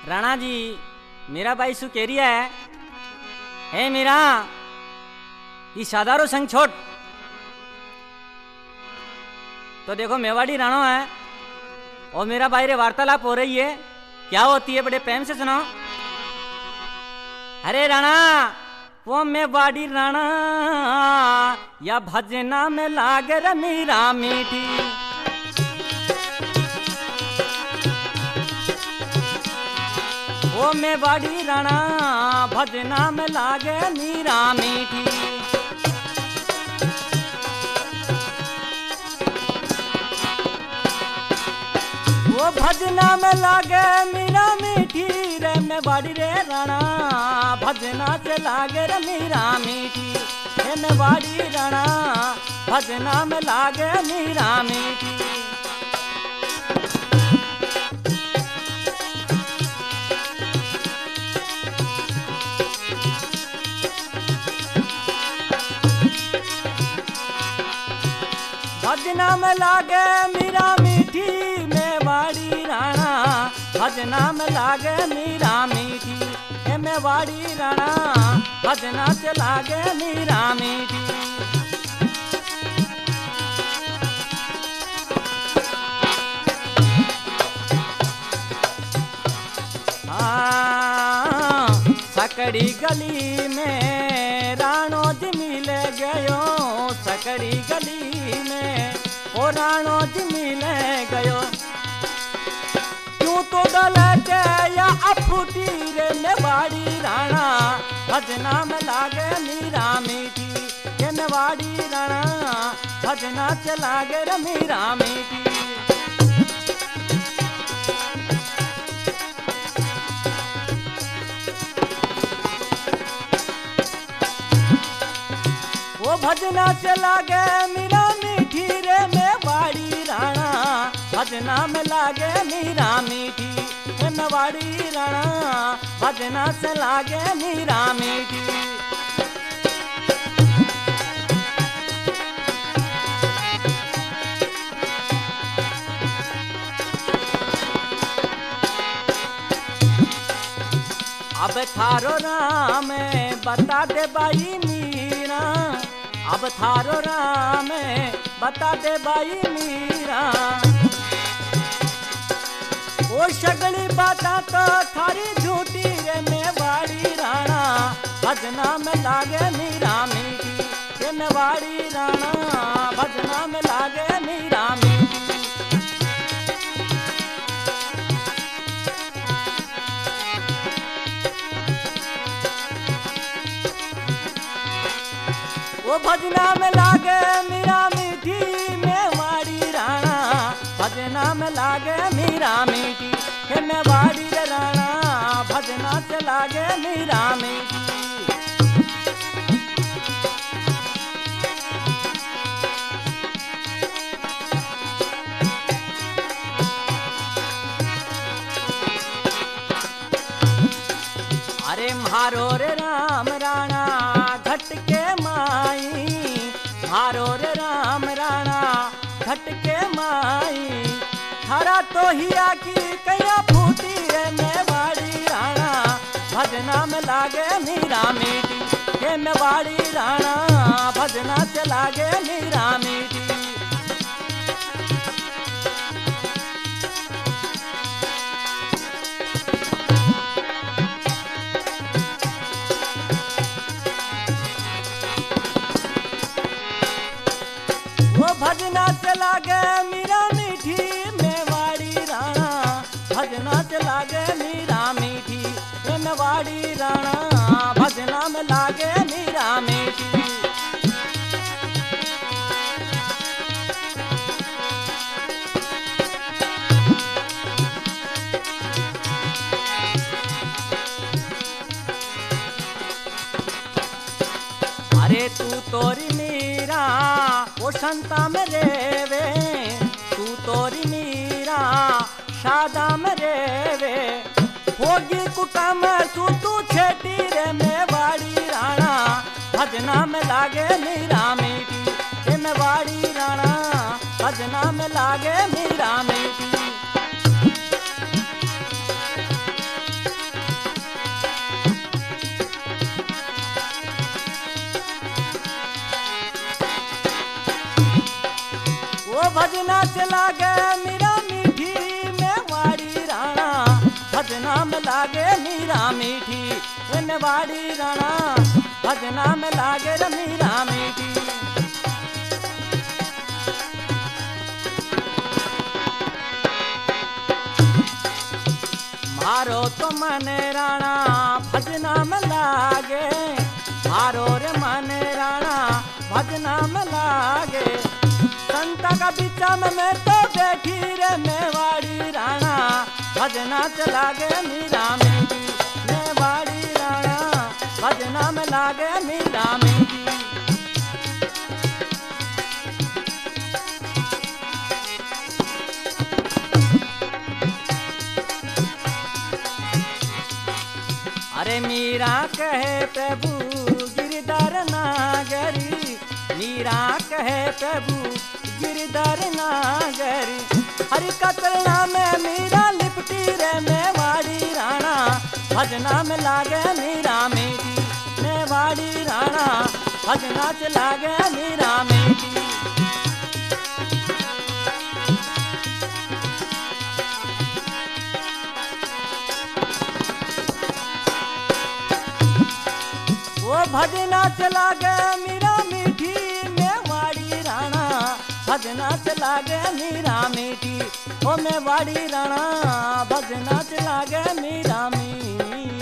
राणा जी मेरा भाई सुकेरिया है। हे मीरा ये साधारो संग छोड़। तो देखो मेवाड़ी राणो है और मेरा भाई रे वार्तालाप हो रही है। क्या होती है बड़े प्रेम से सुनो। अरे राणा वो मेवाड़ी राणा या भजना में लागे रे मीरा मीठी। वो मेवाड़ी राणा भजना में लागे मीरा मीठी। वो भजना में लागे मीरा मीठी रे मेवाड़ी रे राणा भजना से लागे रे मीरा मीठी। रे मेवाड़ी राणा भजना में लागे मीरा मीठी। भजना में लागे मीरा मीठी मेवाड़ी राणा भजना में लागे मीरा मीठी। हे मेवाड़ी राणा भजना से लागे मीरा मीठी। सकड़ी गली में राणो जी मिल गयो। सकड़ी गली में ओ राणो जी मिल गयो। क्यों तो गलते या अफूटी रे मेवाड़ी राणा भजना में लागे मीरा मीठी। ये मेवाड़ी राणा भजना से लागे रे मीरा मीठी। वो भजना से लागे मीरा मीठी रे मेवाड़ी राणा भजना में लागे मीरा मीठी। हे मेवाड़ी राणा भजना से लागे मीरा मीठी। अब थारो राम बता दे बाई मीरा। अब थारो राम बता दे बाई मीरा। ओ सगली बाता तो थारी झूठी रे मेवाड़ी राणा भजना में लागे मीरा मीठी। रे मेवाड़ी राणा भजना में लागे मीरा मीठी। वो भजना में लागे मीरा मीठी मेवाड़ी राणा भजना में लागे मीरा मीठी। हे मेवाड़ी रे राणा भजना से लागे मीरा मीठी। अरे म्हारो रे राम राणा घट के माई। म्हारो रे राम राणा घट के माई। थारा तो हिया की कैया फूटी रे मेवाड़ी राणा भजना में लागे मीरा मीठी। हे मेवाड़ी राणा भजना से लागे मीरा मीठी। वो भजना से लागे मीरा मीठी मेवाड़ी राणा भजना से लागे मीरा मीठी। हे मेवाड़ी राणा भजना में लागे मीरा मीठी। अरे तू तोरी मीरा वो संता में रेवे। तू तोरी मीरा शादा में रेवे। होगी कुटम तू छेटी रे मेवाड़ी राणा भजना में लागे मीरा मीठी। हे मेवाड़ी राणा भजना में लागे मीरा मीठी। भजना चला गए मीरा मीठी मेवाड़ी राणा भजना में लागे मीरा मीठी मेवाड़ी राणा भजना में लागे रे मीरा मीठी। मारो तो मने राणा भजना में लागे मारो रे मने राणा भजना में लागे संता का बिचा में मैं तो बैठी रे मेवाड़ी राणा भजना चला गे मीरा मीठी मेवाड़ी राणा भजना में लागे मीरा मीठी। अरे मीरा कहे प्रभु गिरधर नागरी मीरा कहे प्रभु गिरधर नागरी हरि कतरना में मीरा लिपटी रे मेवाड़ी राणा भजना में लागे मीरा मीठी मेवाड़ी राणा भजना से लागे मीरा मीठी। वो भजना चला गया मीरा मीठी मेवाड़ी राणा भजना चला गया मीरा मीठी ओ मेवाड़ी राणा भजना चला गया मीरा मीठी।